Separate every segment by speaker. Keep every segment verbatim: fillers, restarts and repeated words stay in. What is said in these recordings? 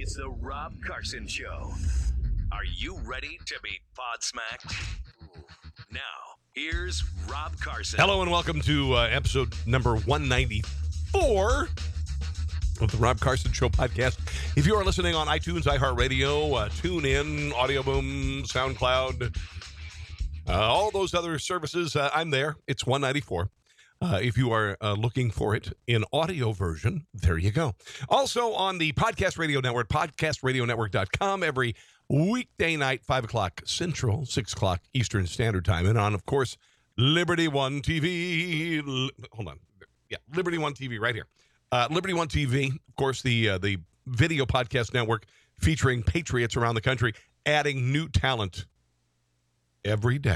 Speaker 1: It's the Rob Carson Show. Are you ready to be podsmacked? Now, here's Rob Carson.
Speaker 2: Hello and welcome to uh, episode number one ninety-four of the Rob Carson Show podcast. If you are listening on iTunes, iHeartRadio, uh, TuneIn, Audio Boom, SoundCloud, uh, all those other services, uh, I'm there. It's one ninety-four. Uh, if you are uh, looking for it in audio version, there you go. Also on the Podcast Radio Network, podcast radio network dot com, every weekday night, five o'clock Central, six o'clock Eastern Standard Time. And on, of course, Liberty One T V. Li- hold on. Yeah, Liberty One T V right here. Uh, Liberty One T V, of course, the uh, the video podcast network featuring patriots around the country, adding new talent every day.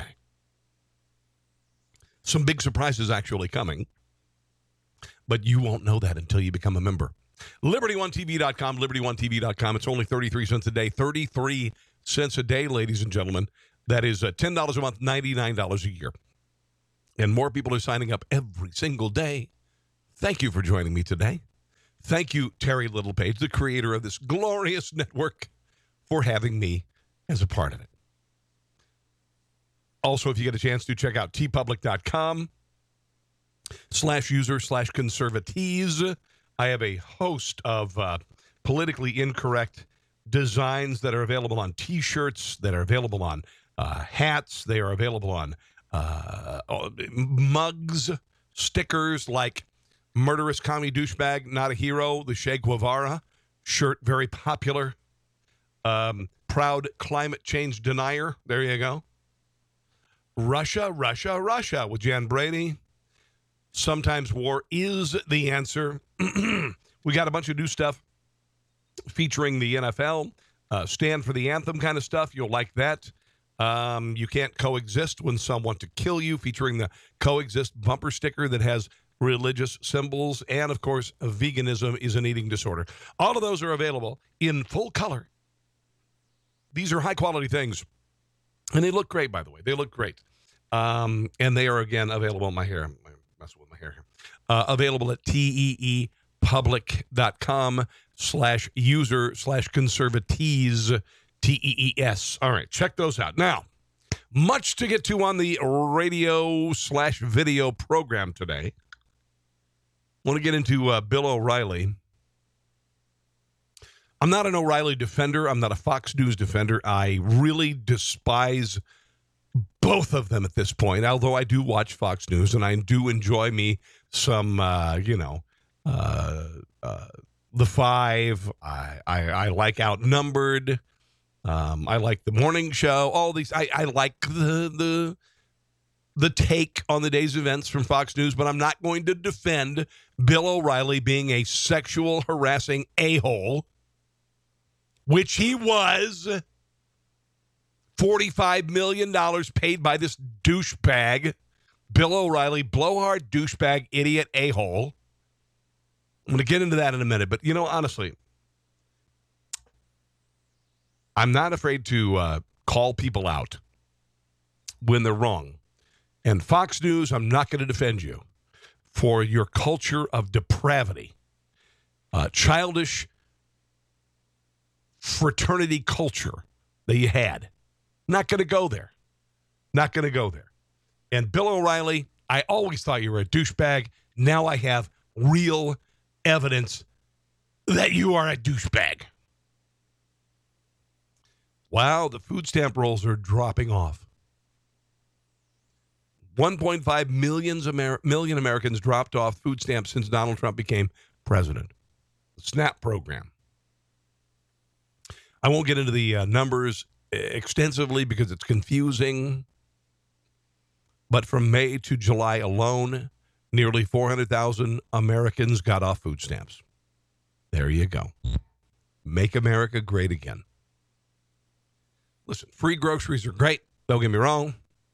Speaker 2: Some big surprises actually coming, but you won't know that until you become a member. liberty one t v dot com, liberty one t v dot com. It's only thirty-three cents a day. thirty-three cents a day, ladies and gentlemen. That is uh, ten dollars a month, ninety-nine dollars a year. And more people are signing up every single day. Thank you for joining me today. Thank you, Terry Littlepage, the creator of this glorious network, for having me as a part of it. Also, if you get a chance to check out tpublic.com slash user slash conservatees. I have a host of uh, politically incorrect designs that are available on T-shirts, that are available on uh, hats. They are available on uh, mugs, stickers like Murderous Commie Douchebag, Not a Hero, the Che Guevara shirt, very popular. Um, Proud Climate Change Denier, there you go. Russia, Russia, Russia with Jan Brady. Sometimes war is the answer. We got a bunch of new stuff featuring the N F L, uh, stand for the anthem kind of stuff. You'll like that. Um, you can't coexist when some want to kill you, featuring the coexist bumper sticker that has religious symbols. And, of course, veganism is an eating disorder. All of those are available in full color. These are high-quality things. And they look great, by the way. They look great. Um, and they are, again, available in my hair. I'm messing with my hair here. Uh, available at teepublic.com slash user slash conservatees, T E E S. All right, check those out. Now, much to get to on the radio slash video program today. I want to get into uh, Bill O'Reilly. I'm not an O'Reilly defender. I'm not a Fox News defender. I really despise both of them at this point, although I do watch Fox News, and I do enjoy me some, uh, you know, uh, uh, The Five. I, I, I like Outnumbered. Um, I like The Morning Show. All these. I, I like the, the, the take on the day's events from Fox News, but I'm not going to defend Bill O'Reilly being a sexual harassing a-hole, which he was. forty-five million dollars paid by this douchebag, Bill O'Reilly, blowhard, douchebag, idiot, a-hole. I'm going to get into that in a minute. But, you know, honestly, I'm not afraid to uh, call people out when they're wrong. And Fox News, I'm not going to defend you for your culture of depravity, uh, childish fraternity culture that you had. Not going to go there. Not going to go there. And Bill O'Reilly, I always thought you were a douchebag. Now I have real evidence that you are a douchebag. Wow, the food stamp rolls are dropping off. one point five million, Amer- million Americans dropped off food stamps since Donald Trump became president. The SNAP program. I won't get into the uh, numbers extensively because it's confusing. But from May to July alone, nearly four hundred thousand Americans got off food stamps. There you go. Make America great again. Listen, free groceries are great. Don't get me wrong.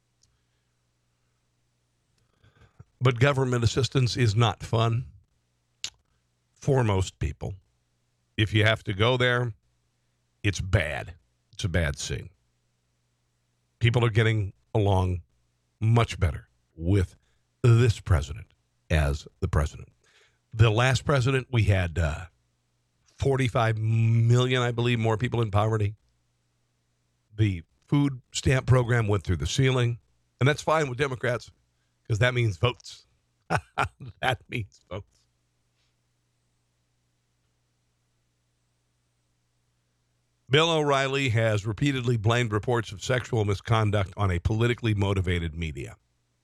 Speaker 2: But government assistance is not fun for most people. If you have to go there, it's bad. It's a bad scene. People are getting along much better with this president as the president. The last president, we had uh, forty-five million, I believe, more people in poverty. The food stamp program went through the ceiling. And that's fine with Democrats because that means votes. That means votes. Bill O'Reilly has repeatedly blamed reports of sexual misconduct on a politically motivated media.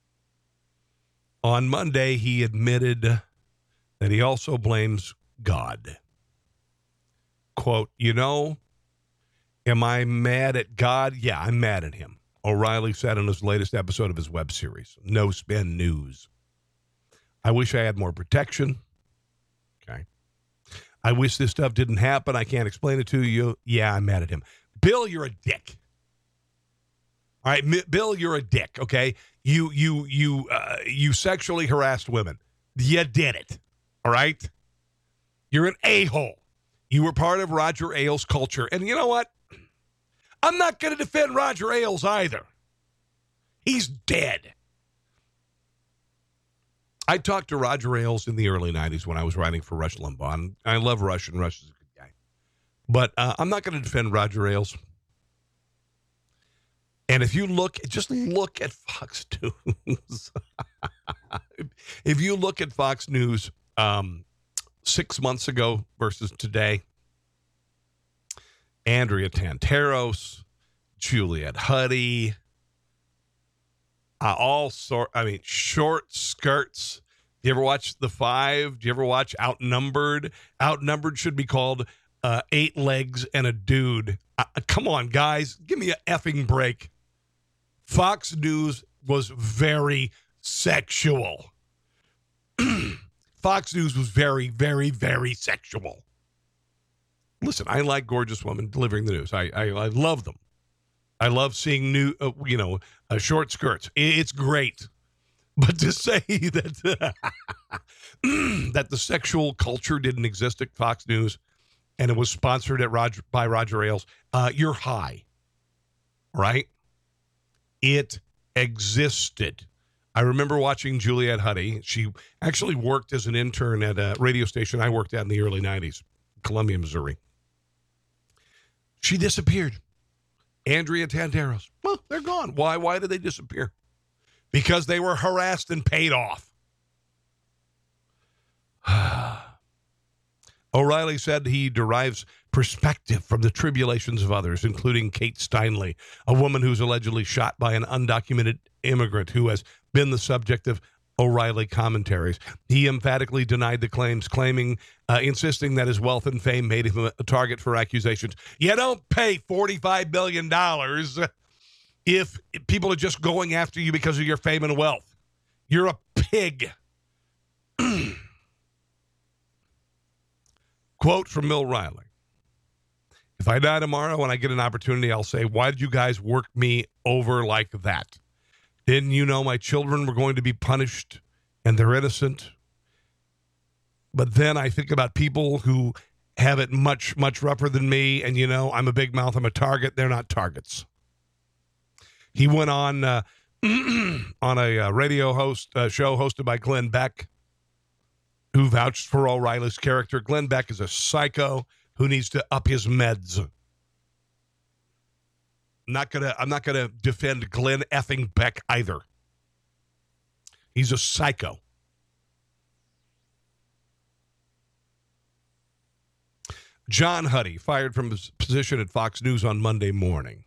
Speaker 2: On Monday, he admitted that he also blames God. Quote, you know, am I mad at God? Yeah, I'm mad at him, O'Reilly said in his latest episode of his web series, No Spin News. I wish I had more protection. Okay. I wish this stuff didn't happen. I can't explain it to you. Yeah, I'm mad at him. Bill, you're a dick. All right, M- Bill, you're a dick, okay? You you you uh, you sexually harassed women. You did it. All right? You're an a-hole. You were part of Roger Ailes' culture. And you know what? I'm not going to defend Roger Ailes either. He's dead. I talked to Roger Ailes in the early nineties when I was writing for Rush Limbaugh. And I love Rush, and Rush is a good guy. But uh, I'm not going to defend Roger Ailes. And if you look, just look at Fox News. If you look at Fox News um, six months ago versus today, Andrea Tantaros, Juliette Huddy, uh, all sort, I mean, short skirts. Do you ever watch The Five? Do you ever watch Outnumbered? Outnumbered should be called uh, Eight Legs and a Dude. Uh, come on, guys. Give me an effing break. Fox News was very sexual. Fox News was very, very, very sexual. Listen, I like gorgeous women delivering the news. I I, I love them. I love seeing new, uh, you know, uh, short skirts. It's great. But to say that that the sexual culture didn't exist at Fox News and it was sponsored at Roger by Roger Ailes, uh, you're high, right? It existed. I remember watching Juliette Huddy. She actually worked as an intern at a radio station I worked at in the early nineties, Columbia, Missouri. She disappeared. Andrea Tantaros. Well, they're gone. Why? Why did they disappear? Because they were harassed and paid off. O'Reilly said he derives perspective from the tribulations of others, including Kate Steinle, a woman who's allegedly shot by an undocumented immigrant who has been the subject of O'Reilly commentaries. He emphatically denied the claims, claiming, uh, insisting that his wealth and fame made him a, a target for accusations. You don't pay forty-five billion dollars if people are just going after you because of your fame and wealth. You're a pig. Quote from Bill O'Reilly. If I die tomorrow and I get an opportunity, I'll say, why did you guys work me over like that? Didn't you know my children were going to be punished and they're innocent? But then I think about people who have it much, much rougher than me. And, you know, I'm a big mouth. I'm a target. They're not targets. He went on uh, on a uh, radio host uh, show hosted by Glenn Beck, who vouched for O'Reilly's character. Glenn Beck is a psycho who needs to up his meds. I'm not gonna. I'm not gonna defend Glenn effing Beck either. He's a psycho. John Huddy fired from his position at Fox News on Monday morning.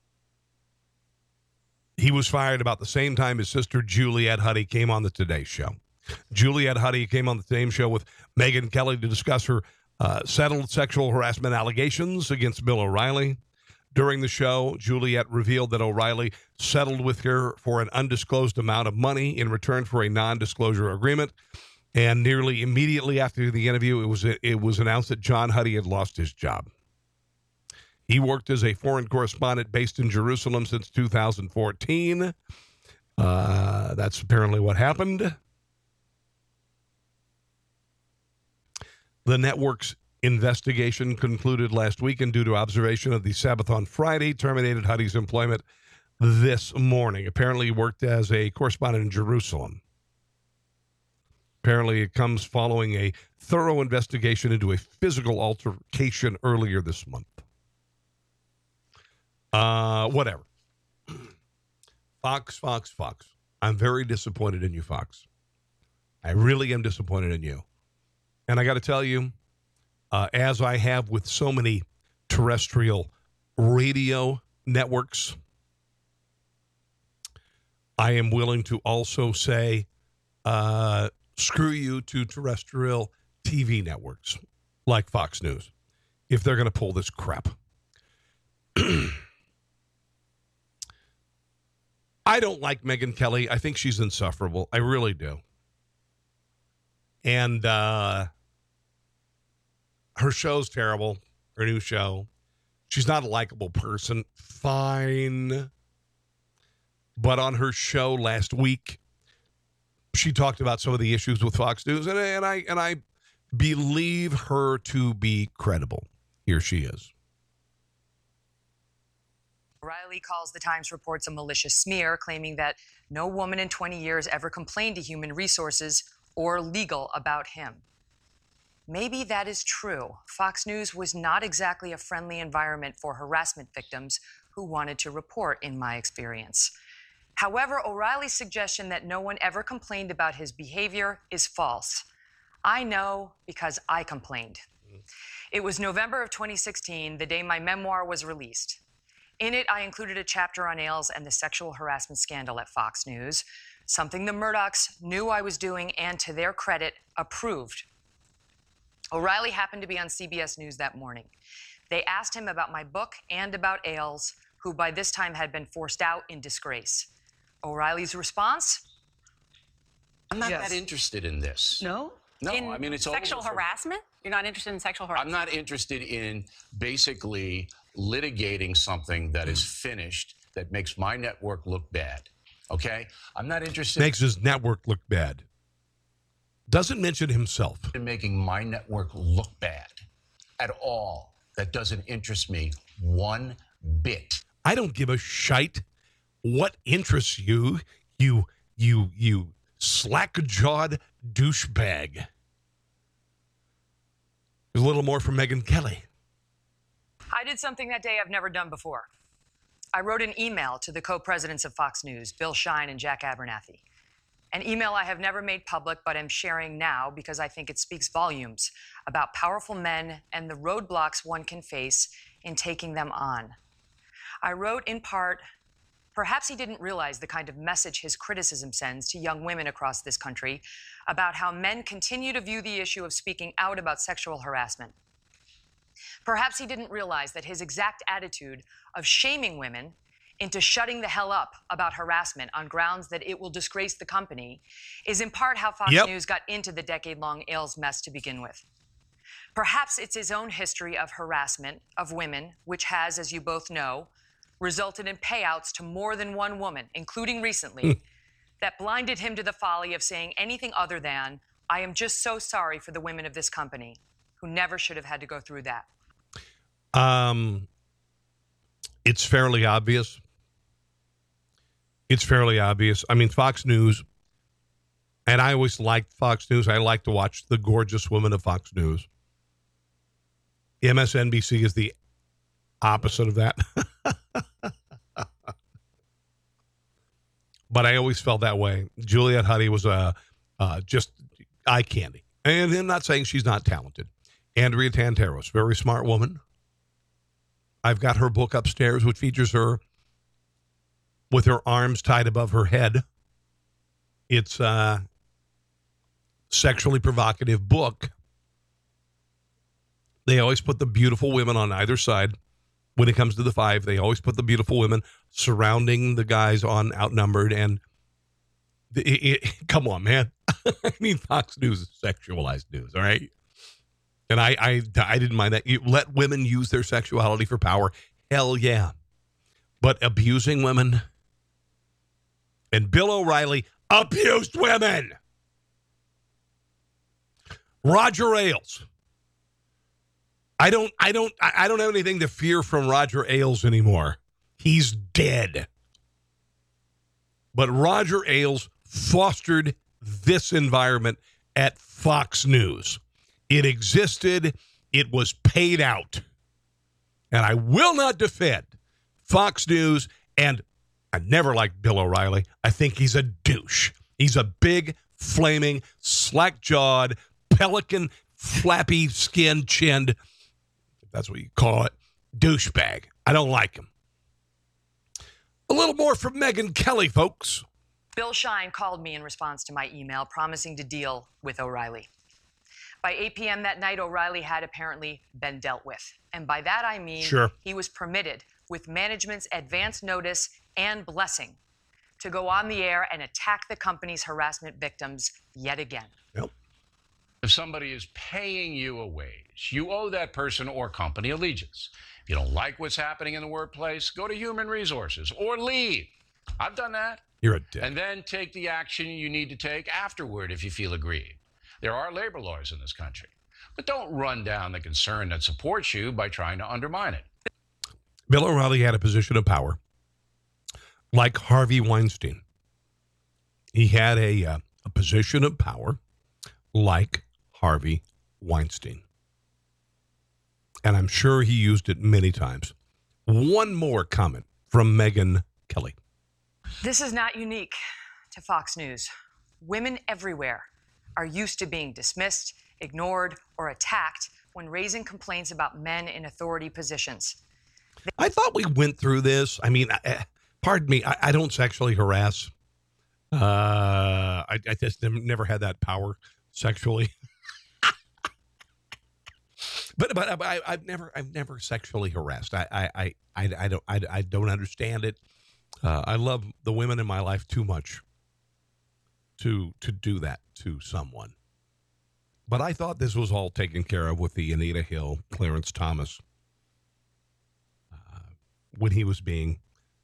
Speaker 2: He was fired about the same time his sister Juliette Huddy came on the Today Show. Juliette Huddy came on the same show with Megyn Kelly to discuss her uh, settled sexual harassment allegations against Bill O'Reilly. During the show, Juliette revealed that O'Reilly settled with her for an undisclosed amount of money in return for a non-disclosure agreement. And nearly immediately after the interview, it was it was announced that John Huddy had lost his job. He worked as a foreign correspondent based in Jerusalem since two thousand fourteen. Uh, that's apparently what happened. The network's investigation concluded last week, and due to observation of the Sabbath on Friday, terminated Huddy's employment this morning. Apparently, he worked as a correspondent in Jerusalem. Apparently, it comes following a thorough investigation into a physical altercation earlier this month. Uh, whatever. Fox, Fox, Fox. I'm very disappointed in you, Fox. I really am disappointed in you. And I got to tell you, uh, as I have with so many terrestrial radio networks, I am willing to also say, uh, screw you to terrestrial T V networks like Fox News if they're going to pull this crap. I don't like Megyn Kelly. I think she's insufferable. I really do. And uh, her show's terrible, her new show. She's not a likable person. Fine. But on her show last week, she talked about some of the issues with Fox News, and, and I and I believe her to be credible. Here she is.
Speaker 3: O'Reilly calls the Times reports a malicious smear, claiming that no woman in twenty years ever complained to Human Resources or legal about him. Maybe that is true. Fox News was not exactly a friendly environment for harassment victims who wanted to report, in my experience. However, O'Reilly's suggestion that no one ever complained about his behavior is false. I know because I complained. It was November of twenty sixteen, the day my memoir was released. In it, I included a chapter on Ailes and the sexual harassment scandal at Fox News, something the Murdochs knew I was doing and, to their credit, approved. O'Reilly happened to be on C B S News that morning. They asked him about my book and about Ailes, who by this time had been forced out in disgrace. O'Reilly's response?
Speaker 4: I'm not
Speaker 3: Yes.
Speaker 4: that interested in this.
Speaker 5: No?
Speaker 4: No,
Speaker 5: In
Speaker 4: I mean, it's
Speaker 5: sexual
Speaker 4: over for-
Speaker 5: harassment? You're not interested in sexual
Speaker 4: I'm
Speaker 5: harassment?
Speaker 4: not interested in basically litigating something that is finished that makes my network look bad. Okay? I'm not interested
Speaker 2: Makes his network look bad. Doesn't mention himself.
Speaker 4: in making my network look bad at all. That doesn't interest me one bit.
Speaker 2: I don't give a shite what interests you, you, you, you slack-jawed douchebag. There's a little more from Megyn Kelly.
Speaker 3: I did something that day I've never done before. I wrote an email to the co-presidents of Fox News, Bill Shine and Jack Abernathy. An email I have never made public, but am sharing now because I think it speaks volumes about powerful men and the roadblocks one can face in taking them on. I wrote in part, perhaps he didn't realize the kind of message his criticism sends to young women across this country about how men continue to view the issue of speaking out about sexual harassment. Perhaps he didn't realize that his exact attitude of shaming women into shutting the hell up about harassment on grounds that it will disgrace the company is in part how Fox
Speaker 2: Yep.
Speaker 3: News got into the decade-long Ailes mess to begin with. Perhaps it's his own history of harassment of women, which has, as you both know, resulted in payouts to more than one woman, including recently, that blinded him to the folly of saying anything other than, I am just so sorry for the women of this company who never should have had to go through that.
Speaker 2: Um, it's fairly obvious. It's fairly obvious. I mean, Fox News, and I always liked Fox News. I like to watch the gorgeous women of Fox News. M S N B C is the opposite of that. But I always felt that way. Juliette Huddy was a uh, just eye candy. And I'm not saying she's not talented. Andrea Tantaros, very smart woman. I've got her book upstairs, which features her with her arms tied above her head. It's a sexually provocative book. They always put the beautiful women on either side. When it comes to the five, they always put the beautiful women surrounding the guys on outnumbered. And it, it, come on, man. I mean, Fox News is sexualized news, all right? And I, I, I didn't mind that. You let women use their sexuality for power. Hell yeah. But abusing women, and Bill O'Reilly abused women. Roger Ailes. I don't, I don't, I don't have anything to fear from Roger Ailes anymore. He's dead. But Roger Ailes fostered this environment at Fox News. It existed. It was paid out. And I will not defend Fox News. And I never liked Bill O'Reilly. I think he's a douche. He's a big, flaming, slack-jawed, pelican, flappy skin chinned, if that's what you call it, douchebag. I don't like him. A little more from Megyn Kelly, folks.
Speaker 3: Bill Shine called me in response to my email promising to deal with O'Reilly. By eight p.m. that night, O'Reilly had apparently been dealt with. And by that I mean
Speaker 2: sure.
Speaker 3: he was permitted, with management's advance notice and blessing, to go on the air and attack the company's harassment victims yet again.
Speaker 2: Yep.
Speaker 4: If somebody is paying you a wage, you owe that person or company allegiance. If you don't like what's happening in the workplace, go to Human Resources or leave. I've done that.
Speaker 2: You're a dick.
Speaker 4: And then take the action you need to take afterward if you feel aggrieved. There are labor laws in this country. But don't run down the concern that supports you by trying to undermine it.
Speaker 2: Bill O'Reilly had a position of power like Harvey Weinstein. He had a, uh, a position of power like Harvey Weinstein. And I'm sure he used it many times. One more comment from Megyn Kelly.
Speaker 3: This is not unique to Fox News. Women everywhere are used to being dismissed, ignored, or attacked when raising complaints about men in authority positions.
Speaker 2: I thought we went through this. I mean, I, pardon me, I, I don't sexually harass. Uh, I, I just never had that power sexually. but but I, I've never I've never sexually harassed. I I I, I, I don't I, I don't understand it. Uh, I love the women in my life too much to to do that to someone. But I thought this was all taken care of with the Anita Hill, Clarence Thomas, uh, when he was being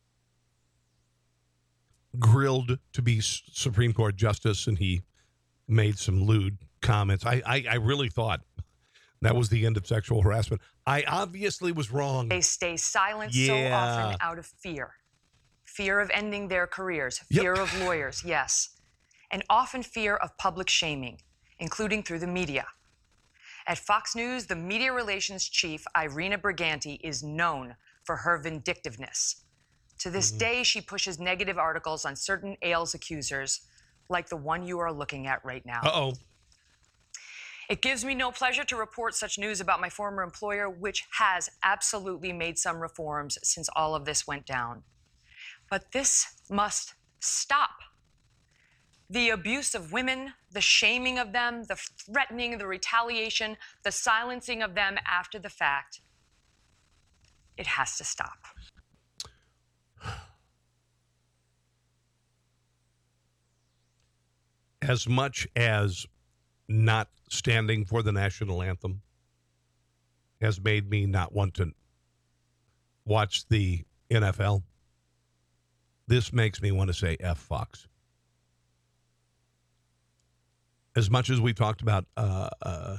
Speaker 2: grilled to be Supreme Court Justice, and he made some lewd comments. I, I, I really thought that was the end of sexual harassment. I obviously was wrong.
Speaker 3: They stay silent
Speaker 2: yeah.
Speaker 3: so often out of fear. Fear of ending their careers, fear
Speaker 2: yep.
Speaker 3: of lawyers, yes. And often fear of public shaming, including through the media. At Fox News, the media relations chief, Irina Briganti, is known for her vindictiveness. To this mm-hmm. day, she pushes negative articles on certain Ailes accusers, like the one you are looking at right now.
Speaker 2: Uh-oh.
Speaker 3: It gives me no pleasure to report such news about my former employer, which has absolutely made some reforms since all of this went down. But this must stop. The abuse of women, the shaming of them, the threatening, the retaliation, the silencing of them after the fact, it has to stop.
Speaker 2: As much as not standing for the national anthem has made me not want to watch the N F L, this makes me want to say F Fox. As much as we talked about uh, uh,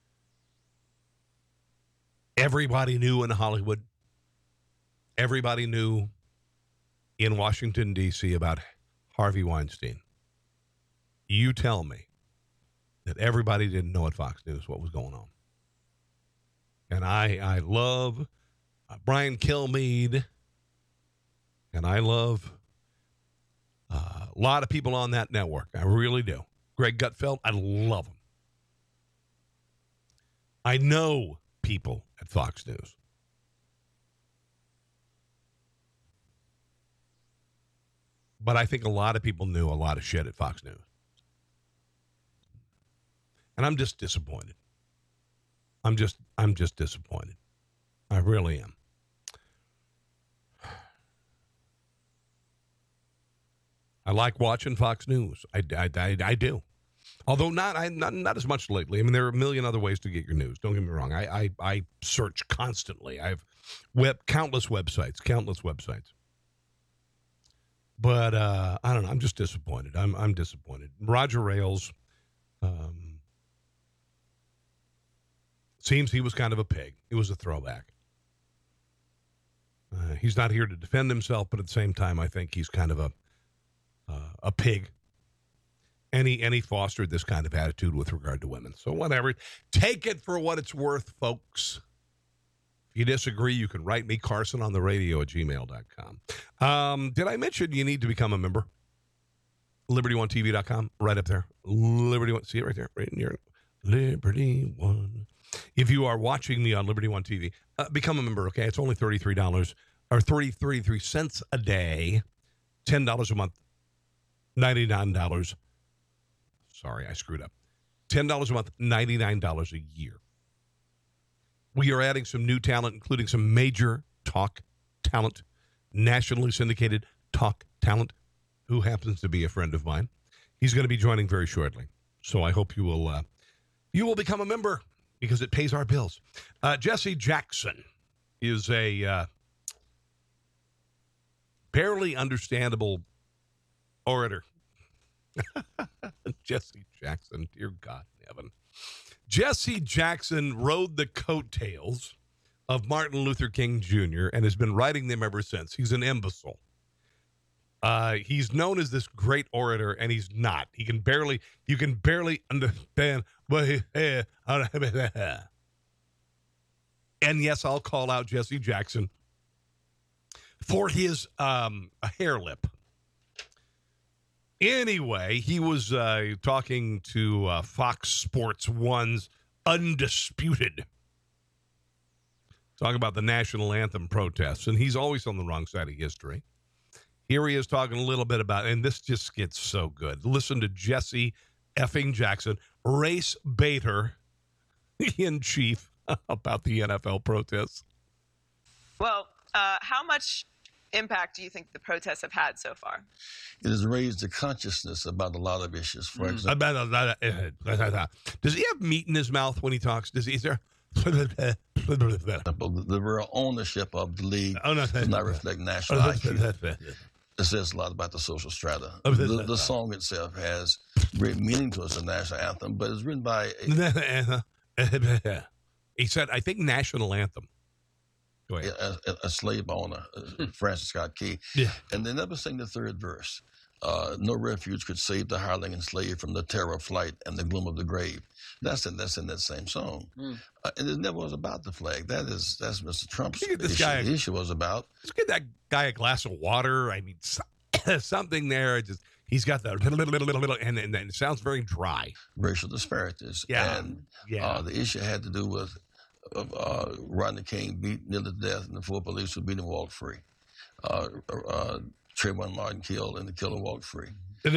Speaker 2: everybody knew in Hollywood, everybody knew in Washington, D C about Harvey Weinstein. You tell me that everybody didn't know at Fox News what was going on. And I, I love uh, Brian Kilmeade, and I love uh, a lot of people on that network. I really do. Greg Gutfeld, I love him. I know people at Fox News. But I think a lot of people knew a lot of shit at Fox News. And I'm just disappointed. I'm just, I'm just disappointed. I really am. I like watching Fox News. I, I, I, I do. Although not, I, not not as much lately. I mean, there are a million other ways to get your news. Don't get me wrong. I I, I search constantly. I have web countless websites, countless websites. But uh, I don't know. I'm just disappointed. I'm I'm disappointed. Roger Ailes um, seems he was kind of a pig. It was a throwback. Uh, he's not here to defend himself, but at the same time, I think he's kind of a uh, a pig. And he, and he fostered this kind of attitude with regard to women. So whatever. Take it for what it's worth, folks. If you disagree, you can write me, Carson, on the radio at gmail dot com. Um, did I mention you need to become a member? Liberty One T V dot com, right up there. Liberty One, see it right there, right in your Liberty One. If you are watching me on Liberty One T V, uh, become a member, okay? It's only thirty-three dollars or thirty, thirty-three cents a day, ten dollars a month, ninety-nine dollars. Sorry, I screwed up. ten dollars a month, ninety-nine dollars a year. We are adding some new talent, including some major talk talent, nationally syndicated talk talent, who happens to be a friend of mine. He's going to be joining very shortly. So I hope you will uh, you will become a member because it pays our bills. Uh, Jesse Jackson is a uh, barely understandable orator. Jesse Jackson, dear God in heaven. Jesse Jackson rode the coattails of Martin Luther King Junior and has been riding them ever since. He's an imbecile. Uh, he's known as this great orator, and he's not. He can barely, you can barely understand what he said. And yes, I'll call out Jesse Jackson for his um, hair lip. Anyway, he was uh, talking to uh, Fox Sports One's Undisputed, talking about the national anthem protests, and he's always on the wrong side of history. Here he is talking a little bit about, and this just gets so good. Listen to Jesse effing Jackson, race baiter in chief, about the N F L protests.
Speaker 5: Well, uh, how much impact do you think the protests have had so far?
Speaker 6: It has raised the consciousness about a lot of issues. For example,
Speaker 2: does he have meat in his mouth when he talks? Does he? Is there?
Speaker 6: the real ownership of the league does not reflect national I Q. It says a lot about the social strata. The, the song itself has great meaning to us, a national anthem, but it's written by a,
Speaker 2: he said, I think national anthem.
Speaker 6: A, a, a slave owner, Francis Scott Key.
Speaker 2: Yeah.
Speaker 6: And they never sing the third verse. Uh, no refuge could save the hireling and slave from the terror of flight and the gloom of the grave. That's in that's in that same song. Mm. Uh, and it never was about the flag. That is that's Mister Trump's issue.
Speaker 2: Guy,
Speaker 6: the issue was about.
Speaker 2: Let's get that guy a glass of water. I mean, something there. Just he's got the little, little, little, little, and, and it sounds very dry.
Speaker 6: Racial disparities.
Speaker 2: Yeah.
Speaker 6: And
Speaker 2: yeah.
Speaker 6: Uh, the issue had to do with of uh, Rodney King beat nearly to death, and the four police who beat him walked free. Uh, uh, Trayvon Martin killed, and the killer walked free.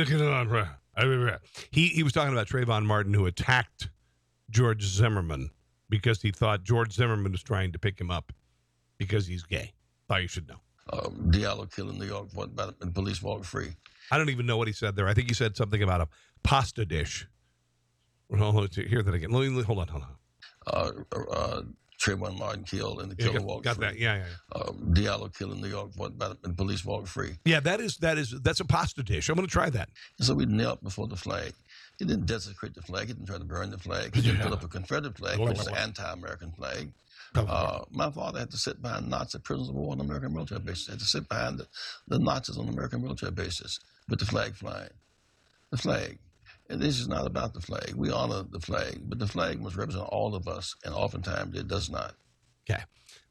Speaker 2: He he was talking about Trayvon Martin, who attacked George Zimmerman because he thought George Zimmerman was trying to pick him up because he's gay. Thought you should know.
Speaker 6: Um, Diallo killed in New York, and the police walked free.
Speaker 2: I don't even know what he said there. I think he said something about a pasta dish. Well, hear that again. Hold on, hold on.
Speaker 6: Uh, uh, Trayvon Martin killed and the killer
Speaker 2: yeah, got,
Speaker 6: walked
Speaker 2: got
Speaker 6: free.
Speaker 2: That. Yeah, yeah, yeah.
Speaker 6: Uh, Diallo killed in New York, and police walked free.
Speaker 2: Yeah, that is that is that's a pasta dish. I'm going to try that.
Speaker 6: And so we knelt before the flag. He didn't desecrate the flag. He didn't try to burn the flag. He didn't
Speaker 2: yeah.
Speaker 6: put up a Confederate flag, which was an anti-American flag. Uh, my father had to sit behind Nazi prisoners of war on American military bases. He had to sit behind the, the Nazis on American military bases with the flag flying. The flag. And this is not about the flag. We honor the flag, but the flag must represent all of us, and oftentimes it does not.
Speaker 2: Okay.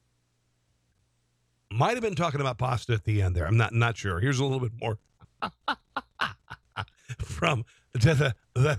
Speaker 2: Might have been talking about pasta at the end there. I'm not not sure. Here's a little bit more from
Speaker 7: Colin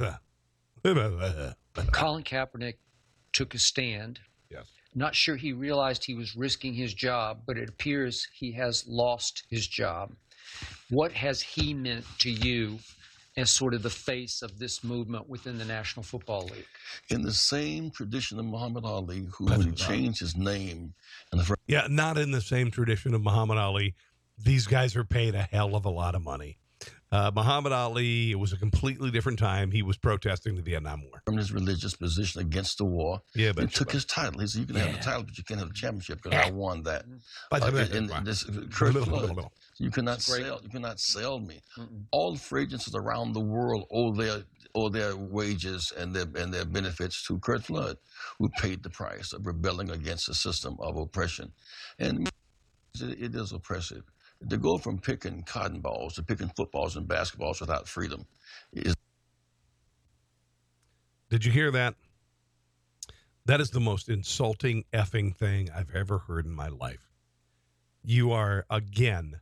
Speaker 7: Kaepernick took a stand.
Speaker 2: Yes.
Speaker 7: Not sure he realized he was risking his job, but it appears he has lost his job. What has he meant to you as sort of the face of this movement within the National Football League?
Speaker 6: In the same tradition of Muhammad Ali, who when he changed his name. In the first-
Speaker 2: yeah, not in the same tradition of Muhammad Ali. These guys are paid a hell of a lot of money. Uh, Muhammad Ali, it was a completely different time. He was protesting the Vietnam War.
Speaker 6: From his religious position against the war,
Speaker 2: yeah, but
Speaker 6: he took his title. He said, you can yeah. have the title, but you can't have the championship because I won that. But uh, in, in this, Kurt Flood, you cannot sell. You cannot sell me. Mm-mm. All free agencies around the world owe their owe their wages and their and their benefits to Kurt Flood, who paid the price of rebelling against a system of oppression, and it, it is oppressive. To go from picking cotton balls to picking footballs and basketballs without freedom is
Speaker 2: Did you hear that? That is the most insulting effing thing I've ever heard in my life. You are, again,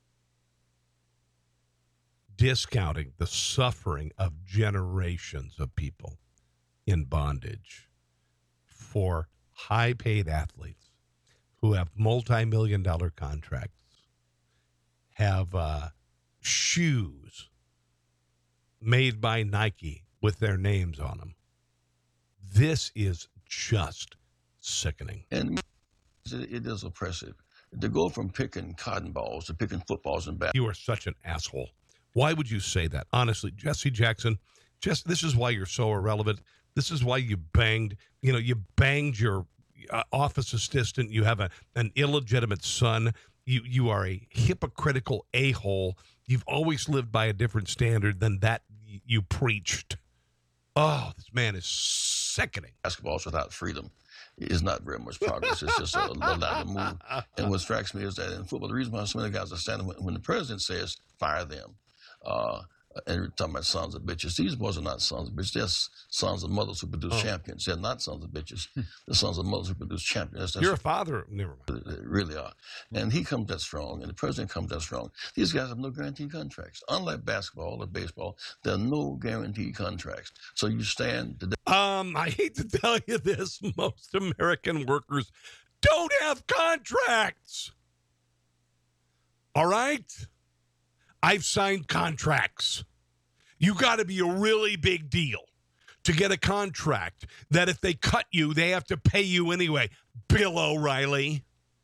Speaker 2: discounting the suffering of generations of people in bondage for high-paid athletes who have multi-million dollar contracts, have uh, shoes made by Nike with their names on them. This is just sickening.
Speaker 6: And it is oppressive. To go from picking cotton balls to picking footballs and bats.
Speaker 2: You are such an asshole. Why would you say that? Honestly, Jesse Jackson, just this is why you're so irrelevant. This is why you banged, you know, you banged your uh, office assistant. You have a, an illegitimate son. You you are a hypocritical a-hole. You've always lived by a different standard than that you preached. Oh, this man is sickening.
Speaker 6: Basketballs without freedom is not very much progress. It's just a, a lot of move. And what strikes me is that in football, the reason why so many guys are standing, when, when the president says, fire them, uh, and we're talking about sons of bitches. These boys are not sons of bitches. They're sons of mothers who produce oh. champions. They're not sons of bitches. They're sons of mothers who produce champions. That's, that's
Speaker 2: You're a father. Never mind.
Speaker 6: They really are. And he comes that strong, and the president comes that strong. These guys have no guaranteed contracts. Unlike basketball or baseball, there are no guaranteed contracts. So you stand today.
Speaker 2: Um, I hate to tell you this. Most American workers don't have contracts. All right? I've signed contracts. You got to be a really big deal to get a contract that if they cut you, they have to pay you anyway. Bill O'Reilly.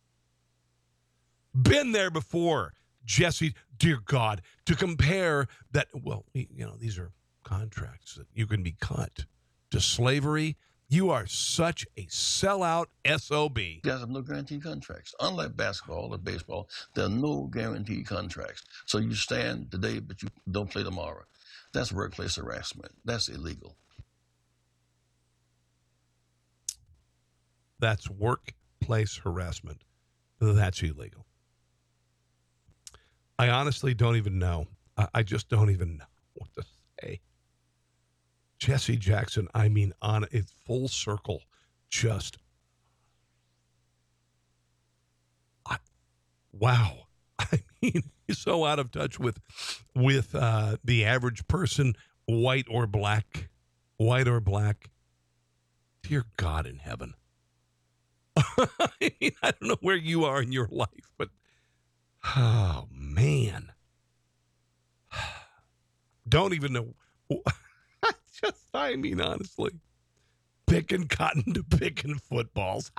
Speaker 2: Been there before, Jesse. Dear God, to compare that, well, you know, these are contracts that you can be cut to slavery. You are such a sellout S O B.
Speaker 6: You guys have no guaranteed contracts. Unlike basketball or baseball, there are no guaranteed contracts. So you stand today, but you don't play tomorrow. That's workplace harassment. That's illegal.
Speaker 2: That's workplace harassment. That's illegal. I honestly don't even know. I, I just don't even know what to say. Jesse Jackson, I mean, on it's full circle, just I, wow. I mean, he's so out of touch with with uh, the average person, white or black, white or black. Dear God in heaven. I mean, I don't know where you are in your life, but oh man, don't even know. Just, I mean, honestly, picking cotton to picking footballs.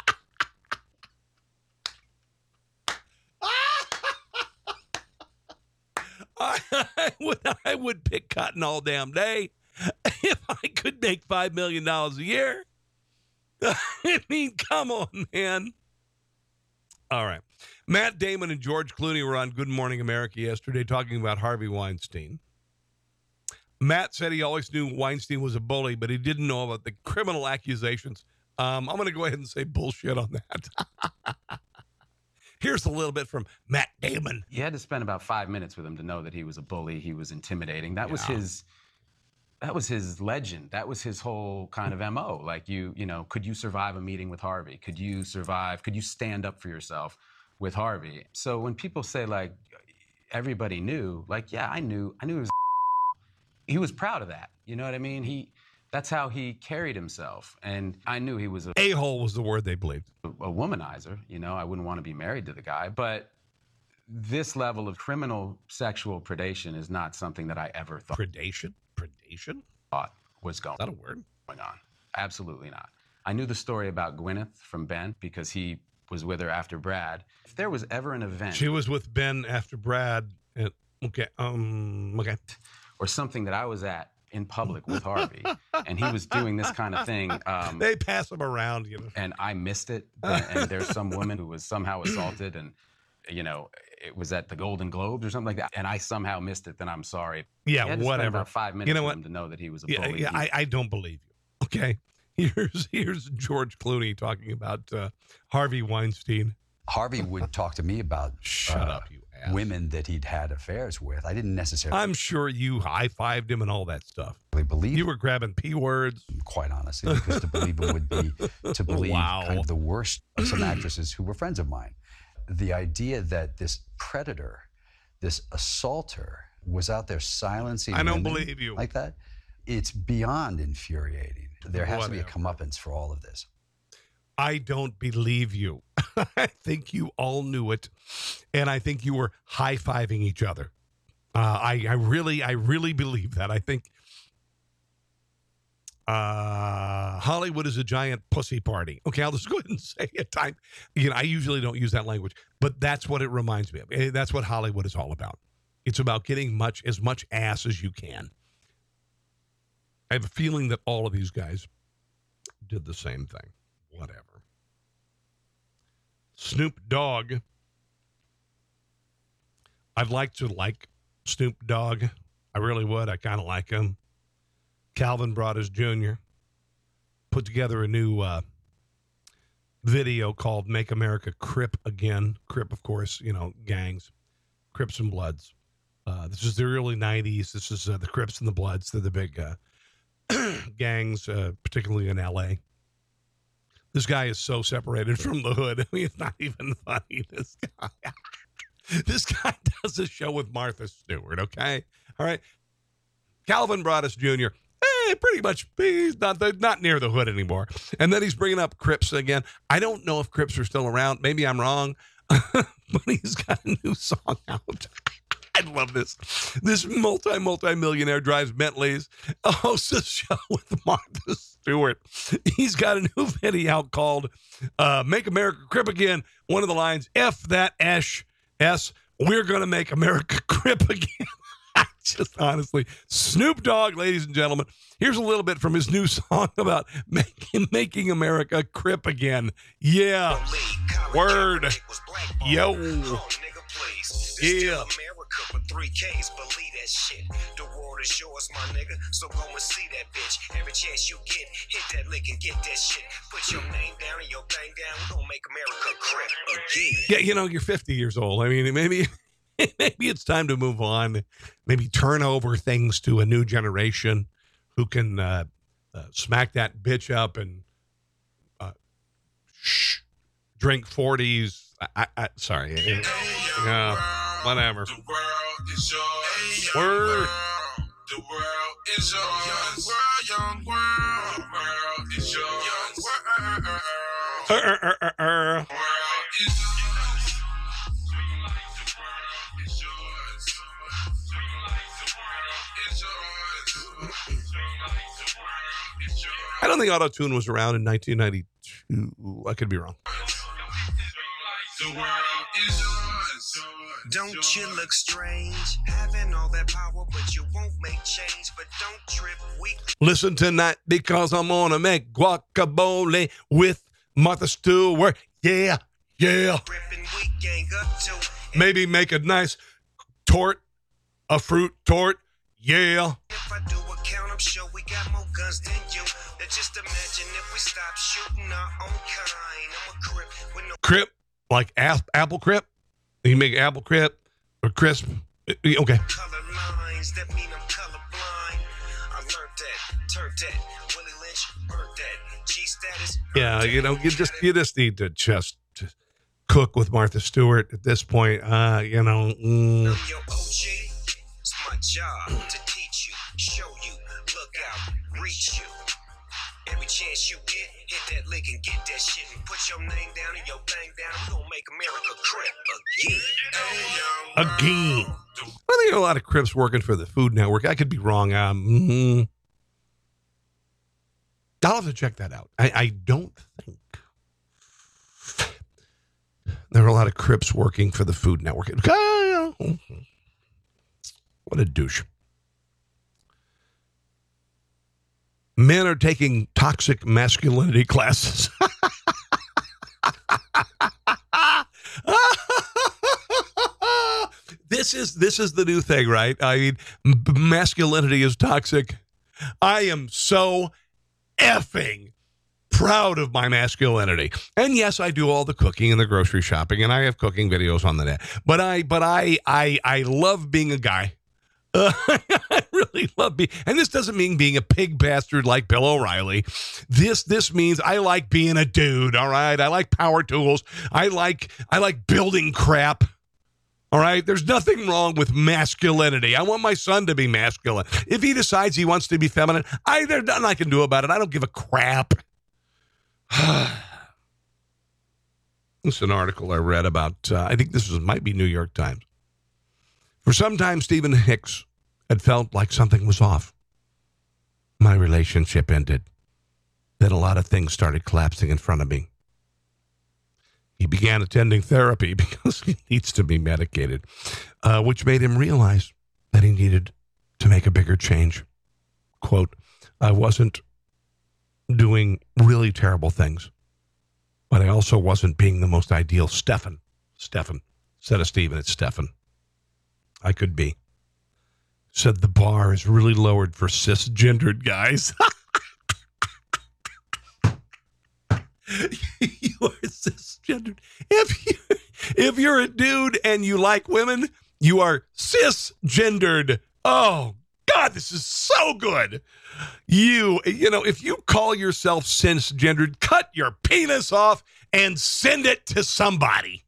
Speaker 2: I, I would, I would pick cotton all damn day if I could make five million dollars a year. I mean, come on, man. All right. Matt Damon and George Clooney were on Good Morning America yesterday talking about Harvey Weinstein. Matt said he always knew Weinstein was a bully, but he didn't know about the criminal accusations. Um, I'm going to go ahead and say bullshit on that. Here's a little bit from Matt Damon.
Speaker 8: You had to spend about five minutes with him to know that he was a bully. He was intimidating. That yeah. was his. That was his legend. That was his whole kind of M O. Like you, you know, could you survive a meeting with Harvey? Could you survive? Could you stand up for yourself with Harvey? So when people say like everybody knew, like yeah, I knew. I knew he was. He was proud of that. You know what I mean? He, that's how he carried himself. And I knew he was a...
Speaker 2: A-hole was the word they believed.
Speaker 8: A, a womanizer. You know, I wouldn't want to be married to the guy. But this level of criminal sexual predation is not something that I ever thought...
Speaker 2: Predation? Predation?
Speaker 8: Thought was going,
Speaker 2: is that a word?
Speaker 8: going on. Absolutely not. I knew the story about Gwyneth from Ben because he was with her after Brad. If there was ever an event...
Speaker 2: She was with Ben after Brad. And, okay, um, okay.
Speaker 8: Or something that I was at in public with Harvey, and he was doing this kind of thing. Um,
Speaker 2: they pass him around, you know.
Speaker 8: And I missed it. And, and there's some woman who was somehow assaulted, and, you know, it was at the Golden Globes or something like that, and I somehow missed it, then I'm sorry.
Speaker 2: Yeah,
Speaker 8: I had to
Speaker 2: whatever.
Speaker 8: Spend about five minutes
Speaker 2: you know
Speaker 8: for
Speaker 2: what?
Speaker 8: him to know that he was a
Speaker 2: yeah,
Speaker 8: bully.
Speaker 2: Yeah, I, I don't believe you. Okay. Here's, here's George Clooney talking about uh, Harvey Weinstein.
Speaker 9: Harvey would talk to me about...
Speaker 2: Shut
Speaker 9: uh,
Speaker 2: up, you
Speaker 9: women that he'd had affairs with. I didn't necessarily.
Speaker 2: I'm sure you high-fived him and all that stuff.
Speaker 9: Believe
Speaker 2: you were grabbing P words.
Speaker 9: Quite honestly, because to believe him would be to believe
Speaker 2: wow.
Speaker 9: kind of the worst of some actresses who were friends of mine. The idea that this predator, this assaulter, was out there silencing
Speaker 2: I don't
Speaker 9: women
Speaker 2: believe you.
Speaker 9: like that, it's beyond infuriating. There has
Speaker 2: Whatever.
Speaker 9: to be a comeuppance for all of this.
Speaker 2: I don't believe you. I think you all knew it, and I think you were high-fiving each other. Uh, I, I really, I really believe that. I think uh, Hollywood is a giant pussy party. Okay, I'll just go ahead and say it. I, you know, I usually don't use that language, but that's what it reminds me of. That's what Hollywood is all about. It's about getting much as much ass as you can. I have a feeling that all of these guys did the same thing. Whatever. Snoop Dogg. I'd like to like Snoop Dogg. I really would. I kind of like him. Calvin Broadus Junior put together a new uh, video called Make America Crip Again. Crip, of course, you know, gangs. Crips and Bloods. Uh, this is the early nineties. This is uh, the Crips and the Bloods. They're the big uh, gangs, uh, particularly in L A This guy is so separated from the hood. I mean, it's not even funny. This guy, this guy does a show with Martha Stewart, okay? All right. Calvin Broadus Junior, hey, pretty much, he's not, not near the hood anymore. And then he's bringing up Crips again. I don't know if Crips are still around. Maybe I'm wrong. But he's got a new song out. I love this. This multi, multi-millionaire drives Bentleys, hosts a show with Martha Stewart. He's got a new video out called uh, Make America Crip Again. One of the lines, F that S, S, we're going to make America crip again. I just honestly, Snoop Dogg, ladies and gentlemen, here's a little bit from his new song about making, making America crip again. Yeah. Word. Yo. Yeah.
Speaker 10: With three K's, believe that shit. The world is yours, my nigga. So go and see that bitch. Every chance you get, hit that lick and get that shit. Put your name down and your bang down. We're gonna make America crip again.
Speaker 2: Yeah, you know, you're fifty years old. I mean, maybe maybe it's time to move on. Maybe turn over things to a new generation who can uh, uh, smack that bitch up and uh, shh, drink forties. I, I, sorry. Yeah, whatever.
Speaker 10: The world is yours.
Speaker 2: Word.
Speaker 10: The world is yours. Young world. The world is yours.
Speaker 2: Uh, uh, uh, uh, uh.
Speaker 10: The world is yours. The world is yours. The world is yours.
Speaker 2: I don't think auto-tune was around in nineteen ninety-two. I could be wrong.
Speaker 10: The world is yours. Don't you look strange? Having all that power, but you won't make change. But don't trip weak.
Speaker 2: Listen tonight because I'm gonna make guacamole with Martha Stewart. Yeah, yeah. Maybe make a nice tort, a fruit tort. Yeah.
Speaker 10: If I do a count, I'm sure we got more guns than you. Now just imagine if we stop shooting our own kind. I'm a crip with no
Speaker 2: crip, like ap- apple crip. You make apple crip or crisp. Okay.
Speaker 10: Color lines that mean I'm colorblind. I learned that, turned that. Willie Lynch earned that. G status.
Speaker 2: Yeah, you know, you just you just need to just cook with Martha Stewart at this point. Uh, you know. Mm.
Speaker 10: I'm your O G. It's my job to teach you, show you, look out, reach you. Every chance you get, hit that lick and get that shit and put your name down and your thing down. We're gonna make America crip again.
Speaker 2: Again. I think a lot of Crips working for the Food Network. I could be wrong. Um, mm, I'll have to check that out. I, I don't think there are a lot of Crips working for the Food Network. What a douche. Men are taking toxic masculinity classes. This is this is the new thing, right? I mean, m- masculinity is toxic. I am so effing proud of my masculinity. And yes, I do all the cooking and the grocery shopping, and I have cooking videos on the net. But I, but I, I, I love being a guy. Uh, I really love being, and this doesn't mean being a pig bastard like Bill O'Reilly. This, this means I like being a dude. All right. I like power tools. I like, I like building crap. All right. There's nothing wrong with masculinity. I want my son to be masculine. If he decides he wants to be feminine, I, there's nothing I can do about it. I don't give a crap. This is an article I read about, uh, I think this was, might be New York Times. For some time, Stephen Hicks had felt like something was off. My relationship ended. Then a lot of things started collapsing in front of me. He began attending therapy because he needs to be medicated, uh, which made him realize that he needed to make a bigger change. Quote, I wasn't doing really terrible things, but I also wasn't being the most ideal Stefan. Stefan. Instead of Stephen, it's Stefan. I could be. Said the bar is really lowered for cisgendered guys. You are cisgendered. If you if you're a dude and you like women, you are cisgendered. Oh God, this is so good. You you know, if you call yourself cisgendered, cut your penis off and send it to somebody.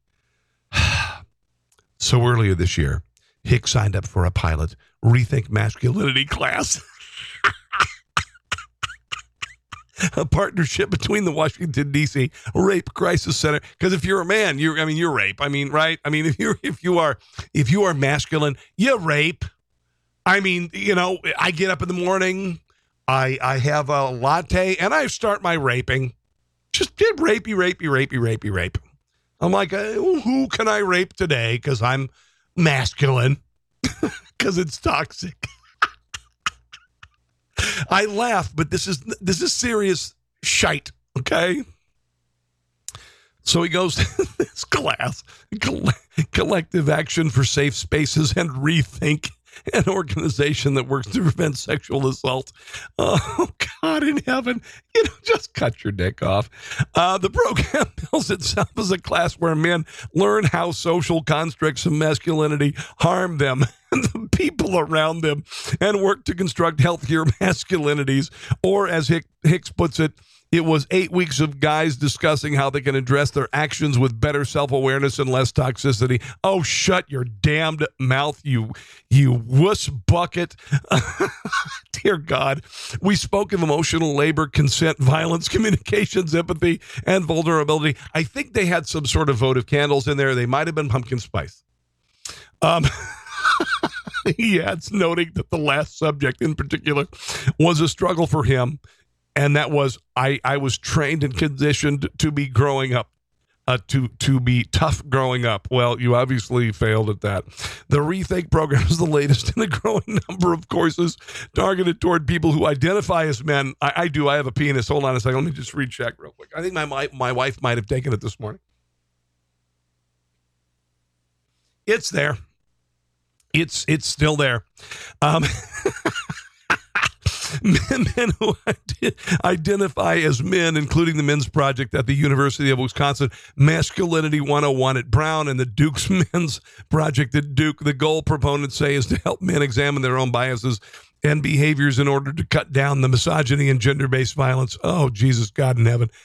Speaker 2: So earlier this year, Hicks signed up for a pilot Rethink Masculinity class. A partnership between the Washington, D C Rape Crisis Center. Because if you're a man, you're I mean you're rape. I mean, right? I mean, if you're if you are if you are masculine, you rape. I mean, you know, I get up in the morning, I I have a latte, and I start my raping. Just get rapey, rapey, rapey, rapey, rape. I'm like, uh, who can I rape today? Because I'm masculine, because it's toxic. I laugh, but this is this is serious shite, okay? So he goes to this class, Collective Action for Safe Spaces and Rethink, an organization that works to prevent sexual assault. Oh, God in heaven. You know, just cut your dick off. Uh, the program bills itself as a class where men learn how social constructs of masculinity harm them and the people around them and work to construct healthier masculinities. Or, as Hick, Hicks puts it, it was eight weeks of guys discussing how they can address their actions with better self-awareness and less toxicity. Oh, shut your damned mouth, you you wuss bucket. Dear God. We spoke of emotional labor, consent, violence, communications, empathy, and vulnerability. I think they had some sort of votive candles in there. They might have been pumpkin spice. Um... He adds, noting that the last subject in particular was a struggle for him. And that was, I, I was trained and conditioned to be growing up, uh, to, to be tough growing up. Well, you obviously failed at that. The Rethink program is the latest in a growing number of courses targeted toward people who identify as men. I, I do. I have a penis. Hold on a second. Let me just recheck real quick. I think my, my, my wife might have taken it this morning. It's there. It's, it's still there. Um, Men, men who identify as men, including the Men's Project at the University of Wisconsin, Masculinity one oh one at Brown, and the Duke's Men's Project at Duke. The goal, proponents say, is to help men examine their own biases and behaviors in order to cut down the misogyny and gender-based violence. Oh, Jesus, God in heaven.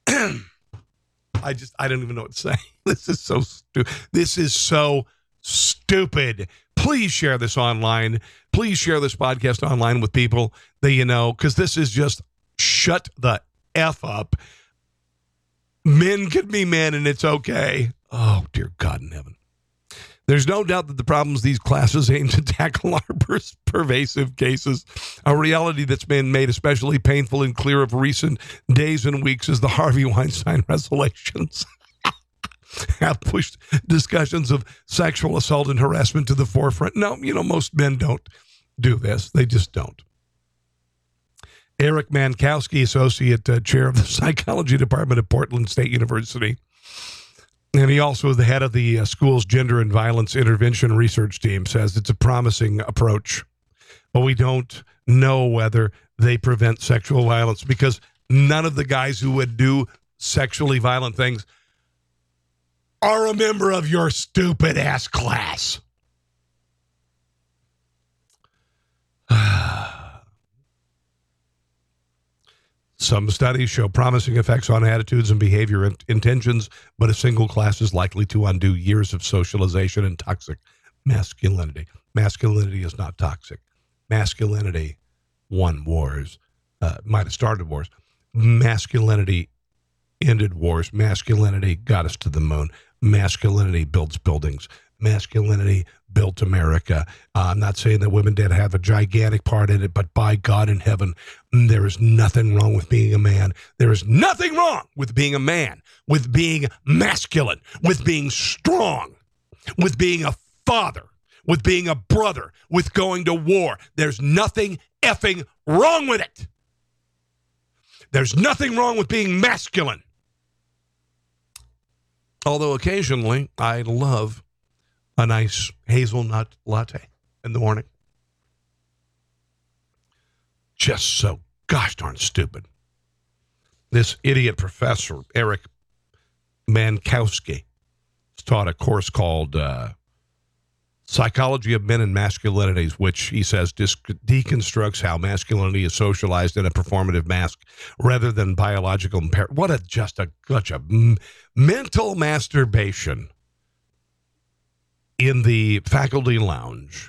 Speaker 2: I just, I don't even know what to say. This is so stupid. This is so stupid. Please share this online. Please share this podcast online with people that you know, because this is just shut the F up. Men can be men and it's okay. Oh, dear God in heaven. There's no doubt that the problems these classes aim to tackle are per- pervasive cases. A reality that's been made especially painful and clear of recent days and weeks is the Harvey Weinstein revelations. Have pushed discussions of sexual assault and harassment to the forefront. No, you know, most men don't do this. They just don't. Eric Mankowski, Associate uh, Chair of the Psychology Department at Portland State University, and he also is the head of the uh, school's Gender and Violence Intervention Research Team, says it's a promising approach, but we don't know whether they prevent sexual violence because none of the guys who would do sexually violent things are a member of your stupid ass class. Some studies show promising effects on attitudes and behavior and intentions, but a single class is likely to undo years of socialization and toxic masculinity. Masculinity is not toxic. Masculinity won wars, uh, might have started wars. Masculinity ended wars. Masculinity got us to the moon. Masculinity builds buildings. Masculinity built America. Uh, I'm not saying that women didn't have a gigantic part in it, but by God in heaven, there is nothing wrong with being a man. There is nothing wrong with being a man, with being masculine, with being strong, with being a father, with being a brother, with going to war. There's nothing effing wrong with it. There's nothing wrong with being masculine. Although occasionally I love a nice hazelnut latte in the morning. Just so gosh darn stupid. This idiot professor, Eric Mankowski, has taught a course called uh, Psychology of Men and Masculinities, which he says dis- deconstructs how masculinity is socialized in a performative mask rather than biological impairment. What a just a such a m- mental masturbation in the faculty lounge.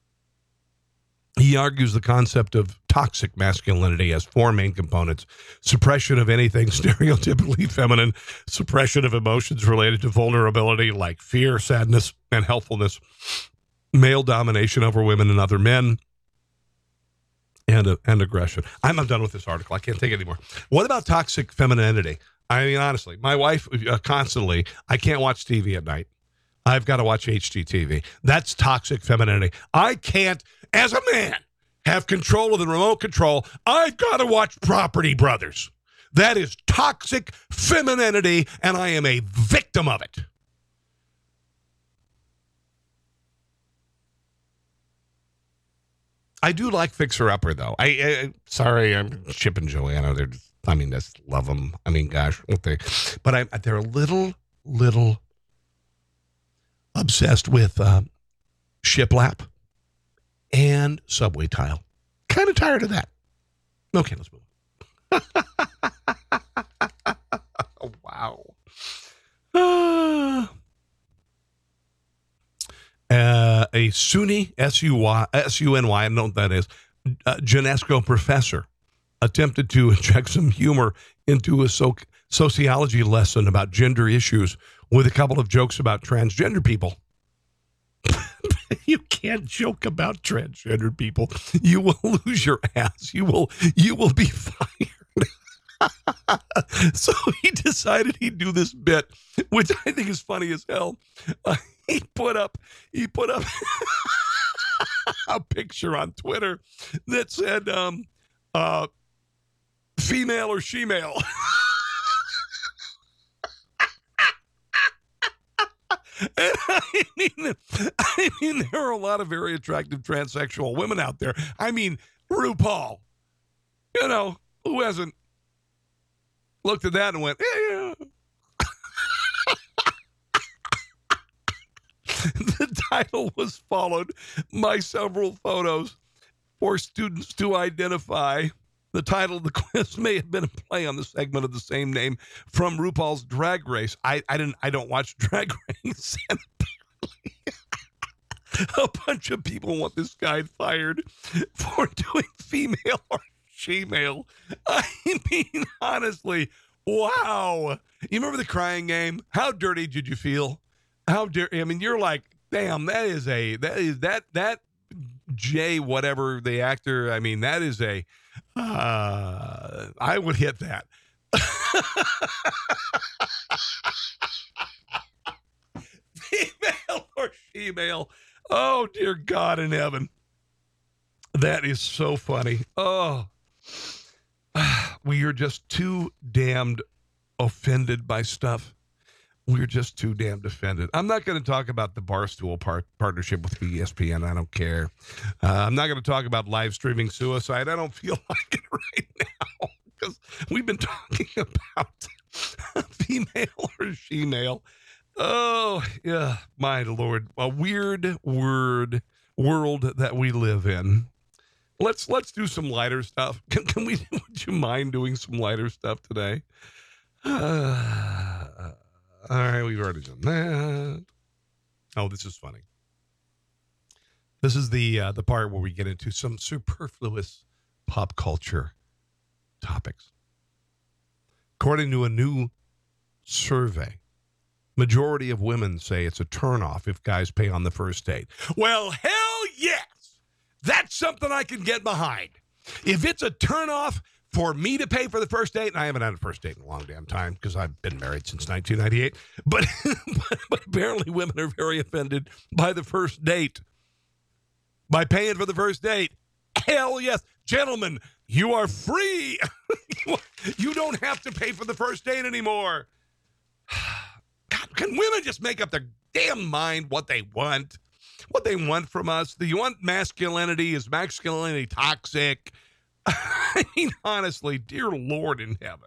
Speaker 2: He argues the concept of toxic masculinity has four main components: suppression of anything stereotypically feminine, suppression of emotions related to vulnerability like fear, sadness, and helpfulness, male domination over women and other men, and, uh, and aggression. I'm, I'm done with this article. I can't take it anymore. What about toxic femininity? I mean, honestly, my wife uh, constantly, I can't watch T V at night. I've got to watch H G T V. That's toxic femininity. I can't, as a man, have control of the remote control. I've got to watch Property Brothers. That is toxic femininity, and I am a victim of it. I do like Fixer Upper, though. I, I sorry, I'm Chip and Joanna. They're, just, I mean, just love them. I mean, gosh, they, but I, they're a little, little obsessed with uh, shiplap and subway tile. Kind of tired of that. Okay, let's move on. Oh, wow. Uh, uh, a SUNY, S U Y, S U N Y, I don't know what that is, uh, Genesco professor attempted to inject some humor into a so- sociology lesson about gender issues with a couple of jokes about transgender people. You can't joke about transgender people. You will lose your ass. You will you will be fired. So he decided he'd do this bit, which I think is funny as hell. Uh, he put up he put up a picture on Twitter that said um uh female or she-male. And I mean, I mean, there are a lot of very attractive transsexual women out there. I mean, RuPaul, you know, who hasn't looked at that and went, yeah. The title was followed by several photos for students to identify. The title of the quiz may have been a play on the segment of the same name from RuPaul's Drag Race. I, I didn't. I don't watch Drag Race. And a bunch of people want this guy fired for doing female or she-male. I mean, honestly, wow. You remember the crying game? How dirty did you feel? How dirty? I mean, you're like, damn, that is a that is that that Jay whatever the actor. I mean, that is a. Uh, I would hit that. Female or female? Oh, dear God in heaven. That is so funny. Oh, we are just too damned offended by stuff. We're just too damned offended. I'm not going to talk about the Barstool part, partnership with E S P N. I don't care. Uh, I'm not going to talk about live streaming suicide. I don't feel like it right now. because we've been talking about female or she-male. Oh, yeah, my Lord. A weird word world that we live in. Let's let's do some lighter stuff. Can, can we? Would you mind doing some lighter stuff today? Uh, all right, we've already done that. Oh, this is funny. This is the uh, the part where we get into some superfluous pop culture topics. According to a new survey, majority of women say it's a turnoff if guys pay on the first date. Well, hell yes! That's something I can get behind. If it's a turnoff for me to pay for the first date, and I haven't had a first date in a long damn time because I've been married since nineteen ninety-eight, but, but, but apparently women are very offended by the first date. By paying for the first date. Hell yes. Gentlemen, you are free. You don't have to pay for the first date anymore. God, can women just make up their damn mind what they want? What they want from us? Do you want masculinity? Is masculinity toxic? I mean, honestly, dear Lord in heaven.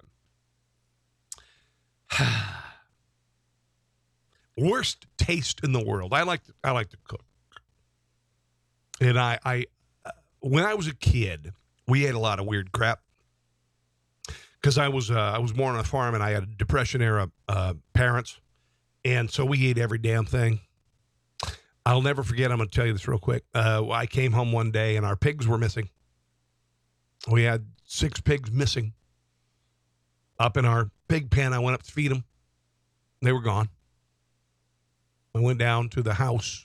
Speaker 2: Worst taste in the world. I like to, I like to cook. And I, I, uh, when I was a kid, we ate a lot of weird crap because I was, uh, I was born on a farm and I had Depression era uh, parents, and so we ate every damn thing. I'll never forget. I'm going to tell you this real quick. Uh, I came home one day and our pigs were missing. We had six pigs missing up in our pig pen. I went up to feed them. They were gone. I went down to the house.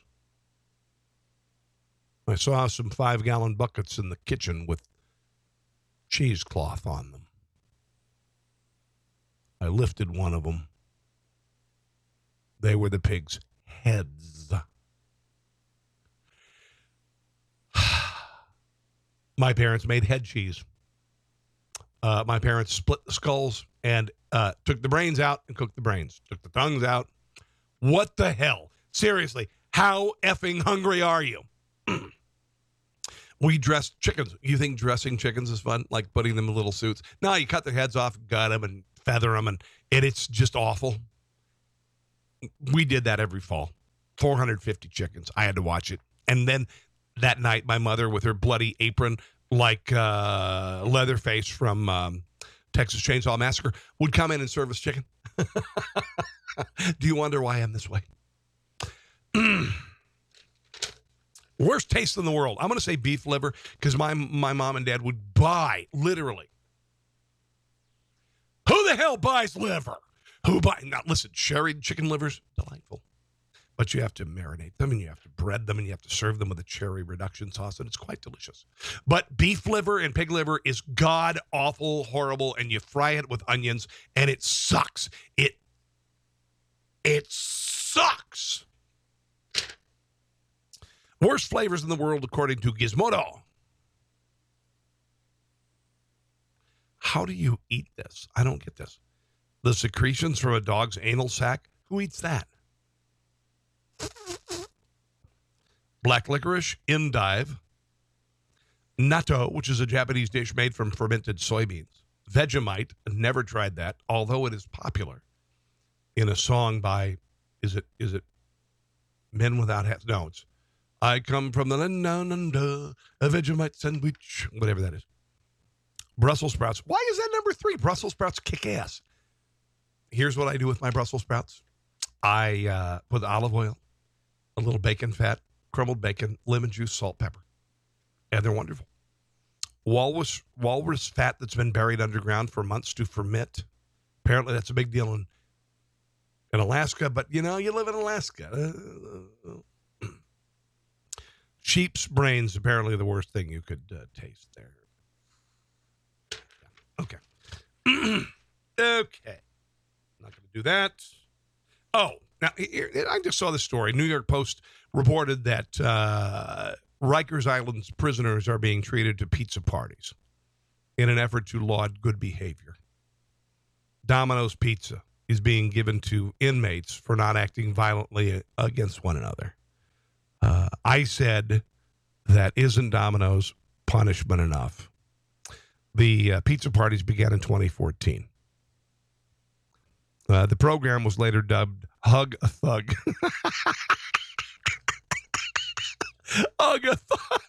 Speaker 2: I saw some five-gallon buckets in the kitchen with cheesecloth on them. I lifted one of them. They were the pigs' heads. My parents made head cheese. Uh, my parents split the skulls and uh, took the brains out and cooked the brains. Took the tongues out. What the hell? Seriously, how effing hungry are you? We dressed chickens. You think dressing chickens is fun? Like putting them in little suits? No, you cut their heads off, gut them, and feather them, and, and it's just awful. We did that every fall. four hundred fifty chickens. I had to watch it. And then that night, my mother, with her bloody apron, like uh, Leatherface from um, Texas Chainsaw Massacre, would come in and serve us chicken. Do you wonder why I'm this way? Worst taste in the world. I'm going to say beef liver because my my mom and dad would buy, literally. Who the hell buys liver? Who buy? Now, listen, sherried chicken livers, delightful. But you have to marinate them and you have to bread them and you have to serve them with a cherry reduction sauce, and it's quite delicious. But beef liver and pig liver is god-awful, horrible, and you fry it with onions, and it sucks. It, it sucks. Worst flavors in the world, according to Gizmodo. How do you eat this? I don't get this. The secretions from a dog's anal sac? Who eats that? Black licorice, endive, natto, which is a Japanese dish made from fermented soybeans. Vegemite, never tried that, although it is popular in a song by, is it is it Men Without Hats? No, it's I come from the land down under, a Vegemite sandwich, whatever that is. Brussels sprouts. Why is that number three? Brussels sprouts kick ass. Here's what I do with my Brussels sprouts. I uh, put olive oil, a little bacon fat, crumbled bacon, lemon juice, salt, pepper. And they're wonderful. Walrus, walrus fat that's been buried underground for months to ferment. Apparently that's a big deal in, in Alaska, but you know, you live in Alaska. Uh, uh, sheep's brains, apparently the worst thing you could uh, taste there. Okay. Okay. I'm not going to do that. Oh, now, here, I just saw this story. New York Post reported that uh, Rikers Island's prisoners are being treated to pizza parties in an effort to laud good behavior. Domino's Pizza is being given to inmates for not acting violently against one another. Uh, I said that isn't Domino's punishment enough. The uh, pizza parties began in twenty fourteen. Uh, the program was later dubbed Hug a Thug. Hug a Thug.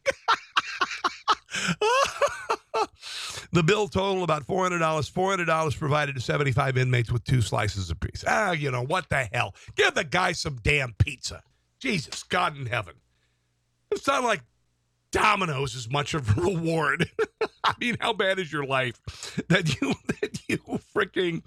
Speaker 2: The bill totaled about four hundred dollars. four hundred dollars provided to seventy-five inmates with two slices apiece. Ah, you know, what the hell? Give the guy some damn pizza. Jesus, God in heaven. It's not like Domino's is much of a reward. I mean, how bad is your life that you that you freaking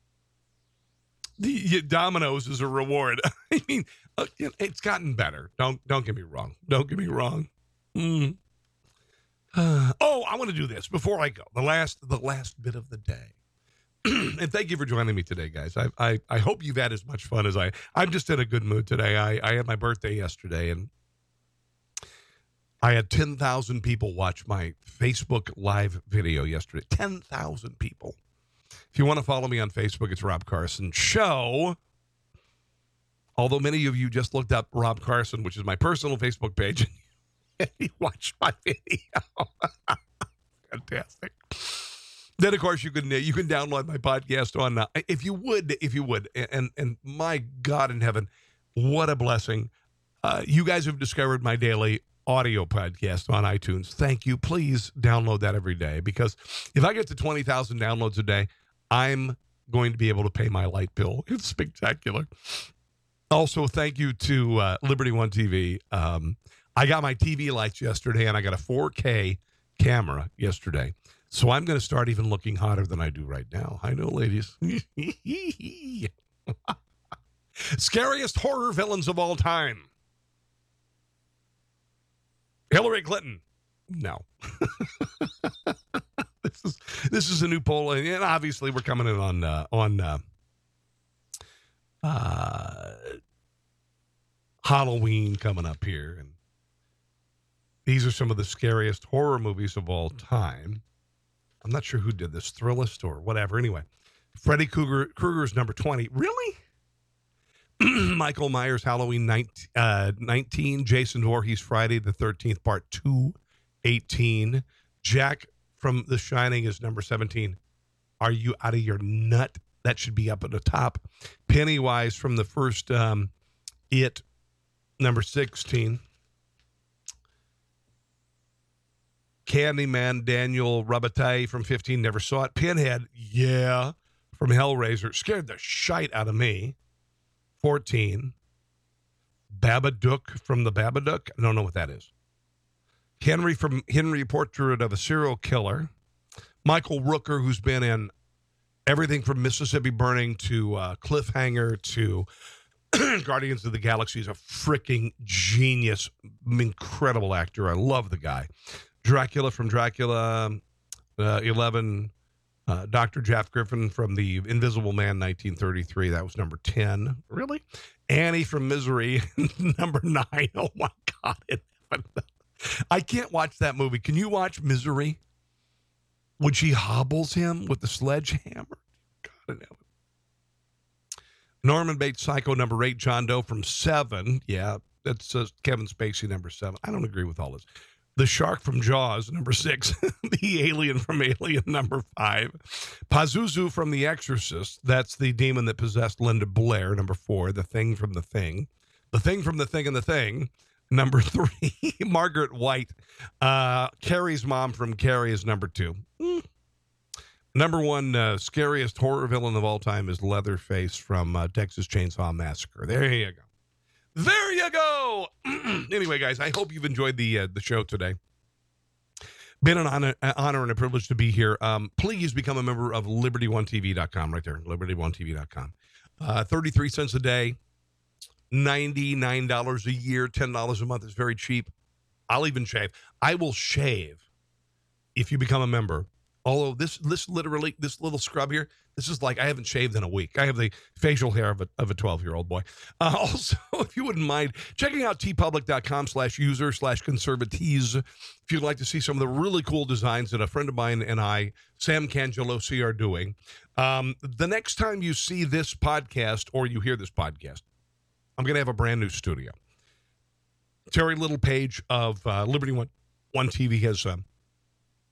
Speaker 2: the Domino's is a reward? I mean, uh, you know, it's gotten better. Don't don't get me wrong. Don't get me wrong. Mm. Uh, oh, I want to do this before I go. The last the last bit of the day. And thank you for joining me today, guys. I, I I hope you've had as much fun as I. I'm just in a good mood today. I, I had my birthday yesterday, and I had ten thousand people watch my Facebook Live video yesterday. ten thousand people. If you want to follow me on Facebook, it's Rob Carson Show. Although many of you just looked up Rob Carson, which is my personal Facebook page, and you watched my video. Fantastic. Then, of course, you can you can download my podcast on uh, if you would, if you would, and and my God in heaven, what a blessing! Uh, you guys have discovered my daily audio podcast on iTunes. Thank you. Please download that every day, because if I get to twenty thousand downloads a day, I'm going to be able to pay my light bill. It's spectacular. Also, thank you to uh, Liberty One T V. Um, I got my T V lights yesterday, and I got a four K camera yesterday. So I'm going to start even looking hotter than I do right now. I know, ladies. Scariest horror villains of all time. Hillary Clinton. No. this is this is a new poll, and obviously we're coming in on uh, on uh, uh, Halloween coming up here, and these are some of the scariest horror movies of all time. I'm not sure who did this, Thrillist or whatever. Anyway, Freddy Krueger, Krueger's number twenty. Really? Michael Myers, Halloween nineteen, uh, nineteen. Jason Voorhees, Friday the thirteenth, part two, eighteen. Jack from The Shining is number seventeen. Are you out of your nut? That should be up at the top. Pennywise from the first um, It, number sixteen. Candyman, Daniel Robitaille from fifteen, never saw it. Pinhead, yeah, from Hellraiser, scared the shite out of me. fourteen. Babadook from the Babadook, I don't know what that is. Henry from Henry, Portrait of a Serial Killer. Michael Rooker, who's been in everything from Mississippi Burning to uh, Cliffhanger to Guardians of the Galaxy, is a freaking genius, incredible actor. I love the guy. Dracula from Dracula, uh, eleven. Uh, Doctor Jeff Griffin from The Invisible Man, nineteen thirty-three. That was number ten. Really? Annie from Misery, number nine. Oh, my God. I can't watch that movie. Can you watch Misery? When she hobbles him with the sledgehammer? God in heaven. Norman Bates, Psycho, number eight. John Doe from seven. Yeah, that's uh, Kevin Spacey, number seven. I don't agree with all this. The Shark from Jaws, number six. The Alien from Alien, number five. Pazuzu from The Exorcist. That's the demon that possessed Linda Blair, number four. The Thing from The Thing. The Thing from The Thing and The Thing, number three. Margaret White. Uh, Carrie's mom from Carrie is number two. Mm. Number one uh, scariest horror villain of all time is Leatherface from uh, Texas Chainsaw Massacre. There you go. There you go. Anyway, guys, I hope you've enjoyed the uh, the show today. Been an honor, honor and a privilege to be here. Um, please become a member of Liberty One T V dot com right there, Liberty One T V dot com. Uh, thirty-three cents a day, ninety-nine dollars a year, ten dollars a month is very cheap. I'll even shave. I will shave if you become a member. Although this, this literally, this little scrub here, this is like I haven't shaved in a week. I have the facial hair of a of a twelve-year-old boy. Uh, also, if you wouldn't mind checking out tpublic.com slash user slash conservatees if you'd like to see some of the really cool designs that a friend of mine and I, Sam Cangelosi, are doing. Um, the next time you see this podcast or you hear this podcast, I'm going to have a brand new studio. Terry Little Page of uh, Liberty One, One T V has um,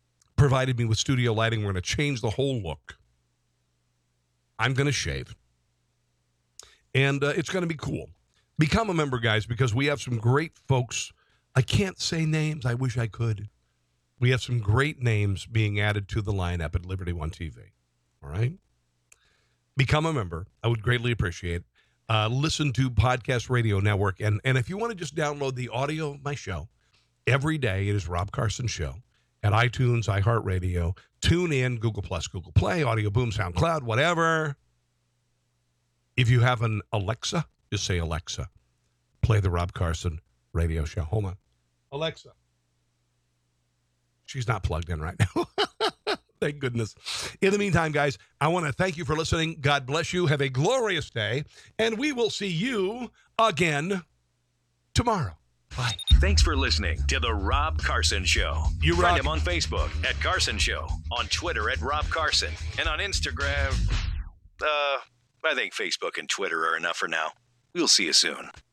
Speaker 2: provided me with studio lighting. We're going to change the whole look. I'm going to shave. And uh, it's going to be cool. Become a member, guys, because we have some great folks. I can't say names. I wish I could. We have some great names being added to the lineup at Liberty One T V. All right? Become a member. I would greatly appreciate it. Uh, listen to Podcast Radio Network. And, and if you want to just download the audio of my show, every day it is Rob Carson Show at iTunes, iHeartRadio, TuneIn, Google Plus, Google Play, Audio Boom, SoundCloud, whatever. If you have an Alexa, just say, Alexa, play the Rob Carson radio show. Hold on. Alexa. She's not plugged in right now. Thank goodness. In the meantime, guys, I want to thank you for listening. God bless you. Have a glorious day. And we will see you again tomorrow. Bye.
Speaker 1: Thanks for listening to The Rob Carson Show.
Speaker 2: You
Speaker 1: Find
Speaker 2: rock.
Speaker 1: him on Facebook at Carson Show, on Twitter at Rob Carson, and on Instagram. Uh, I think Facebook and Twitter are enough for now. We'll see you soon.